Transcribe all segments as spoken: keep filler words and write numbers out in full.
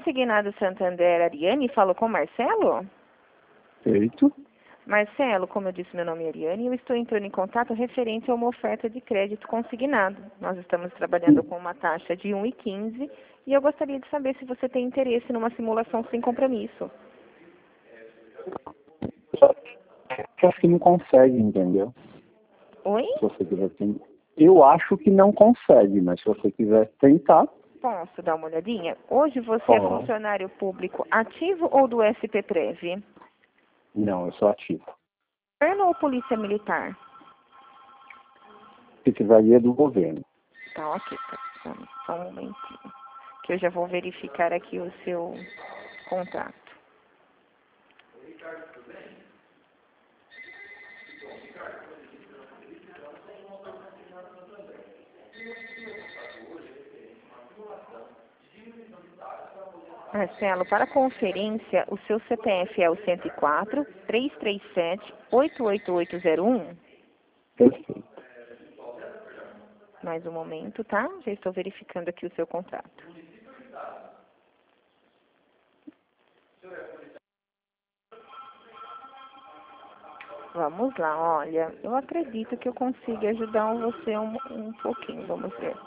Consignado Santander, Ariane, falo com Marcelo? Feito. Marcelo, como eu disse, meu nome é Ariane e eu estou entrando em contato referente a uma oferta de crédito consignado. Nós estamos trabalhando com uma taxa de um vírgula quinze e eu gostaria de saber se você tem interesse numa simulação sem compromisso. Eu acho que não consegue, entendeu? Oi? Se você quiser tentar. Eu acho que não consegue, mas se você quiser tentar... Posso dar uma olhadinha? Hoje você Pode. é funcionário público ativo ou do S P Prev? Não, eu sou ativo. Governo ou polícia militar? Precisaria do governo. Tá, ok. Tá. Só, só um momentinho. Que eu já vou verificar aqui o seu contrato. Marcelo, para conferência, o seu C P F é o cento e quatro, trezentos e trinta e sete, oito oito oito zero um? Perfeito. Mais um momento, tá? Já estou verificando aqui o seu contrato. Vamos lá, olha, eu acredito que eu consiga ajudar você um, um pouquinho, vamos ver.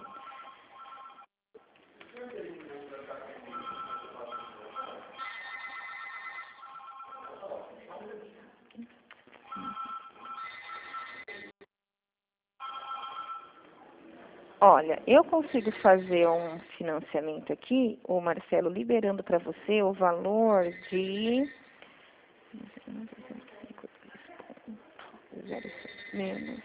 Olha, eu consigo fazer um financiamento aqui, o Marcelo liberando para você o valor de... menos.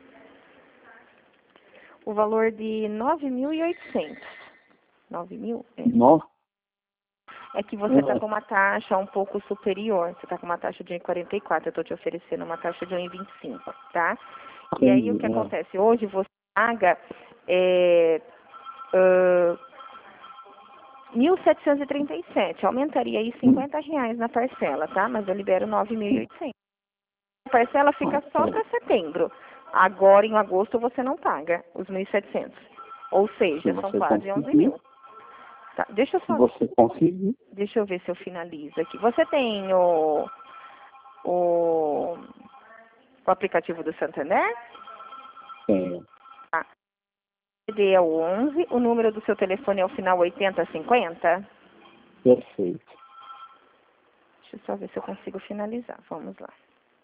O valor de nove mil e oitocentos. nove mil? É. Nossa. É que você está com uma taxa um pouco superior. Você está com uma taxa de um vírgula quarenta e quatro. Eu estou te oferecendo uma taxa de um vírgula vinte e cinco, tá? E aí o que acontece? Hoje você paga é, uh, mil setecentos e trinta e sete. Aumentaria aí cinquenta reais na parcela, tá? Mas eu libero nove mil e oitocentos. A parcela fica só para setembro. Agora, em agosto, você não paga os mil e setecentos. Ou seja, são quase onze mil. Tá, deixa eu só... Você conseguir? Deixa eu ver se eu finalizo aqui. Você tem o... O, o aplicativo do Santander? Tenho. Tá. O C D é o onze, o número do seu telefone é o final oitenta cinquenta? Perfeito. Deixa eu só ver se eu consigo finalizar. Vamos lá.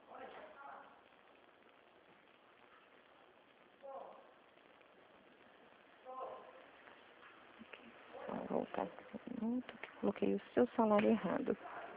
Vou voltar aqui um minuto, que eu coloquei o seu salário errado.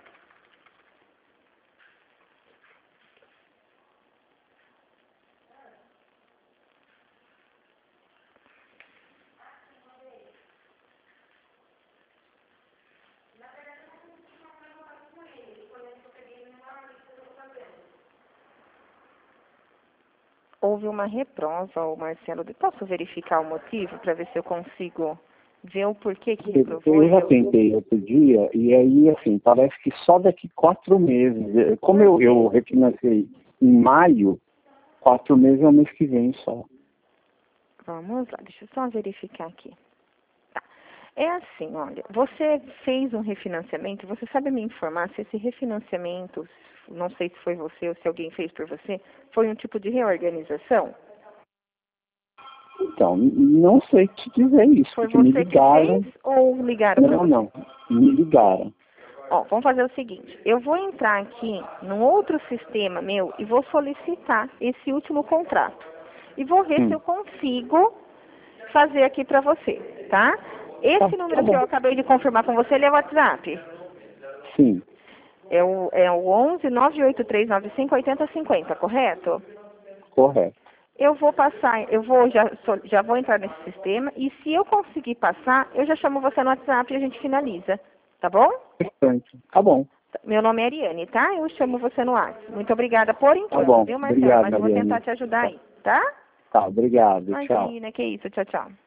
Houve uma reprova, o Marcelo. Posso verificar o motivo para ver se eu consigo ver o porquê que reprovou? Eu já tentei outro dia e aí, assim, parece que só daqui quatro meses. Como eu, eu refinancei em maio, quatro meses é o mês que vem só. Vamos lá, deixa eu só verificar aqui. Tá. É assim, olha, você fez um refinanciamento, você sabe me informar se esse refinanciamento, não sei se foi você ou se alguém fez por você, foi um tipo de reorganização? Então, não sei te dizer isso, Foi porque me você ligaram. que fez ou ligaram para você? Não, não, me ligaram. Ó, vamos fazer o seguinte, eu vou entrar aqui num outro sistema meu e vou solicitar esse último contrato. E vou ver Hum. se eu consigo fazer aqui para você, tá? Esse Tá, número tá que eu bom. acabei de confirmar com você, ele é o WhatsApp? Sim, É o, é o onze, nove oito três nove cinco, oito zero cinco zero, correto? correto. Eu vou passar, eu vou, já, só- já vou entrar nesse sistema e se eu conseguir passar, eu já chamo você no WhatsApp e a gente finaliza, tá bom? Perfeito. Tá bom. Meu nome é Ariane, tá? Eu chamo você no WhatsApp. Muito obrigada por enquanto, Tá bom. viu, Marcelo? Obrigado, Mas eu vou Ariane. tentar te ajudar aí, tá? Tá, obrigado. Tchau. Imagina, que isso, tchau, tchau.